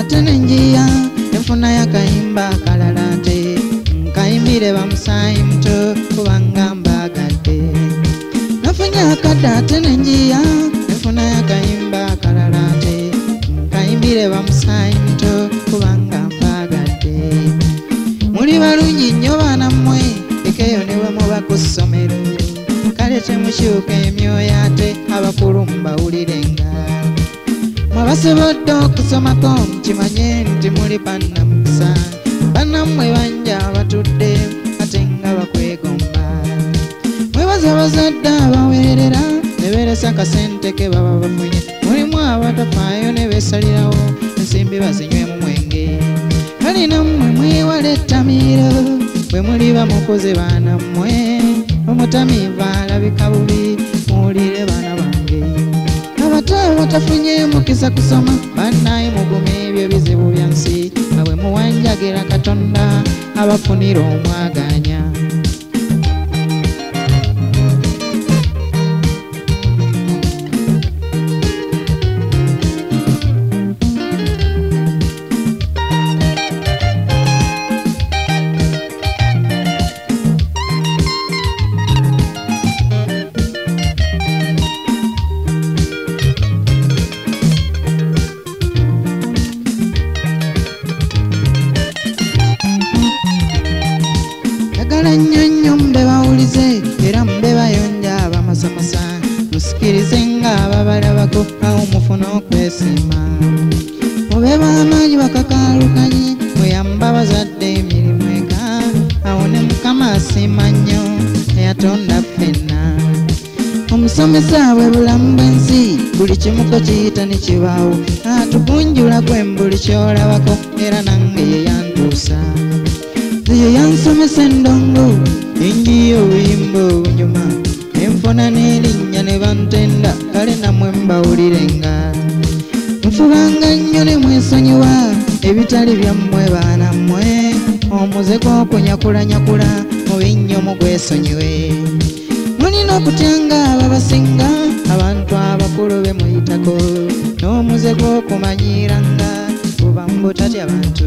ate nenjiya enfuna y'akayimba akalala nte nkayimbire bamusaayi muto kubanga mbagadde. Nafunye akadde ate nenjiya enfuna y'akayimba akalala nte nkayimbire bamusaayi muto kubanga mbagadde. Muli balungi nnyo baana mmwe ekeyo ne bwe muba ku ssomero kale temukyuka emyoyo ate abakulu mbawulirenga. Mwabasobodde okusomako mukimanye nti muli bannamukisa bannammwe banja batudde ate nga bakwegomba. Mwebaza abazadde abaweerera ne beeresa akasente ke baba bafunye. Mulimu abatafaayo ne beesalirawo ensimbi bazinywemu mwenge. Kale nammwe mwewale ettamiiro bwe muliba mukoze baana mmwe. Omutamiivu alabika bubi muwulire baana bange. Abato abatafunye mukisa kusoma bannaye mugume ebyo bizibu bya nsi nga bwe muwanjagira Katonda abafunira omwaganya. Nnyo mbe bawulize era mbe bayonja abamasamasa musikirize nga ababalabako awo mufuna okwesiima. Mube b'amaanyi bakakaalukanye muyamba bazadde emirimu eka awo ne Mukama asiima nnyo eyatonda ffenna. Omusomesa bwe bulamu bw'ensi buli kimu ko kiyita ne kibaawo atugunjula gwe buli kyolabako era nange ye yantuusa. Ye yansomesa endongo enjiya obuyimba obunyuma enfuna n'erinnya ne bantenda kale nammwe mbawulirenga. Nfubanga nnyo ne mwesonyiwa ebitali byammwe baana mmwe omuze gw'okunyakula mube nnyo mugwesonyiwe. Mulina okutyanga ababasinga abantu abakulu be muyitako n'omuze gw'okumanyiranga kuba mbutatya bantu.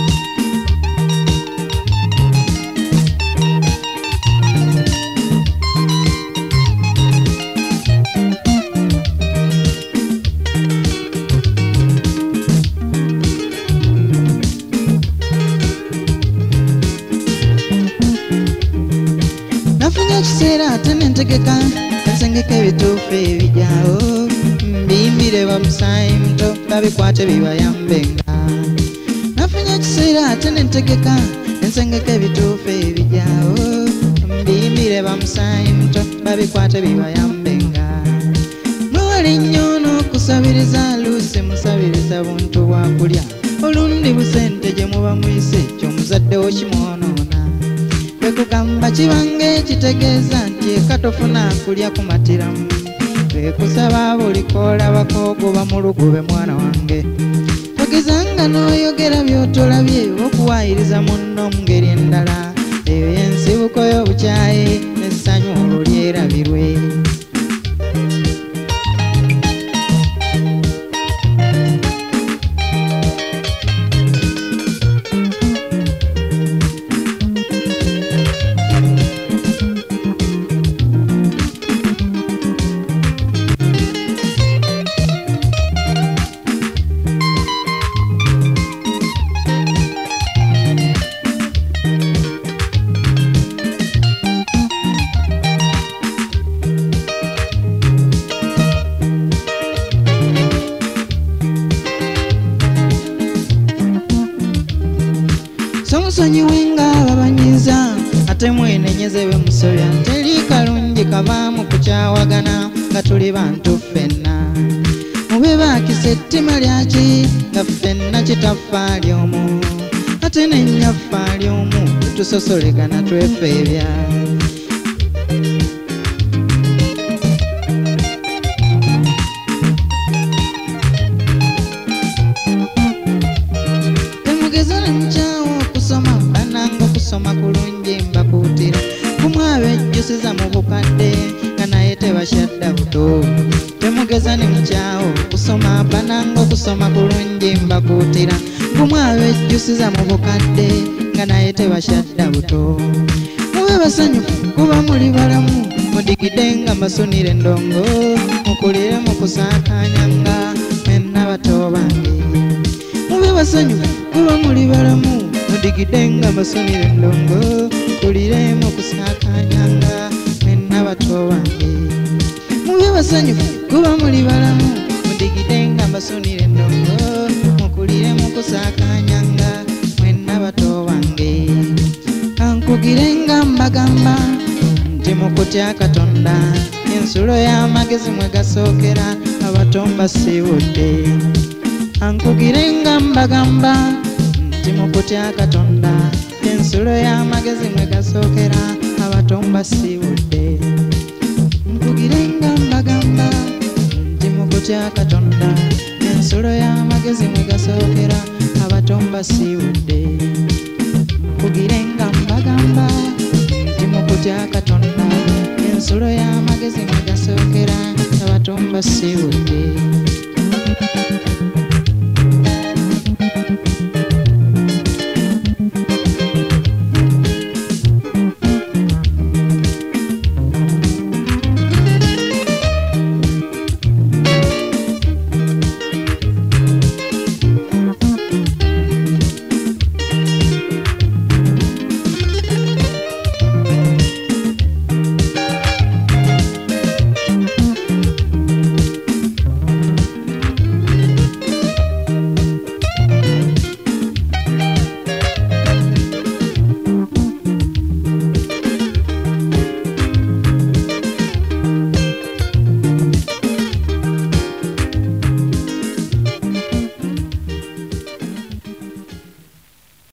Nafunye ekiseera ate nentegeka ensengeka ebituufu ebijaawo mbiyimbire bamusaayi muto babikwate bibayambenga. Nafunye ekiseera ate nentegeka ensengeka ebituufu ebijaawo mbiyimbire bamusaayi muto babikwate bibayambenga. Mwewale nnyo n'okusabiriza luusi musabiriza buntu bwakulya olundi busente gye muba muyise ky'omuzaddewo kimwonoona. Bekugamba kibanga ekitegeeza nti eka tofuna kulya kumatiramu. Bekusaba buli koolabako ogoba mu lugube mwana wange. Togezanga n'oyogera by'otolabye okuwaayiriza munno mu ngeri endala. Eyo y'ensibuko y'obukyayi n'essanyu olwo lyerabirwe. Somusonyiwenga ababanyiza ate mwenenyeze bwe musobya. Teri kalungi kavaamu kukyawagana nga tuli bantu ffenna. Mube baakisa ettima lyaki nga ffenna kitaffaali omu ate nennyaffaali omu tusosolegana twefeebya. Temugeza ne mukyawo okusoma bananga okusoma kulungi mbakuutira. Kumwabe ejjusiza mu bukadde nga naye tebakyadda buto. Temugeza ne mukyawo okusoma bananga okusoma kulungi mbakuutira kumwaba ejjusiza mu bukadde nga naye tebakyadda buto mube basanyufu kuba muli balamu mudigide nga masunire endongo mukulire mu kusaakanyanga mwenna bato bange mube basanyufu kuba muli balamu mudigide nga masunire endongo mukulire mu kusaakanyanga mwenna bato bange mube basanyufu kuba muli balamu mudigide nga masunire endongo mukulire mu kusaakanyanga mwenna bato bange kankugire nga mbagamba nti mu kutya Katonda ensulo y'amagezi mwe gasookera abato mbasiibudde kankugire nga mbagamba nti mu kutya Katonda ensulo y'amagezi mwe gasookera abato mbasiibudde nkugire nga mbagamba nti mu kutya Katonda ensulo y'amagezi mwe gasookera abato mbasiibudde nkugire nga mbagamba nti mu kutya Katonda ensulo y'amagezi mwe gasookera abato mbasiibudde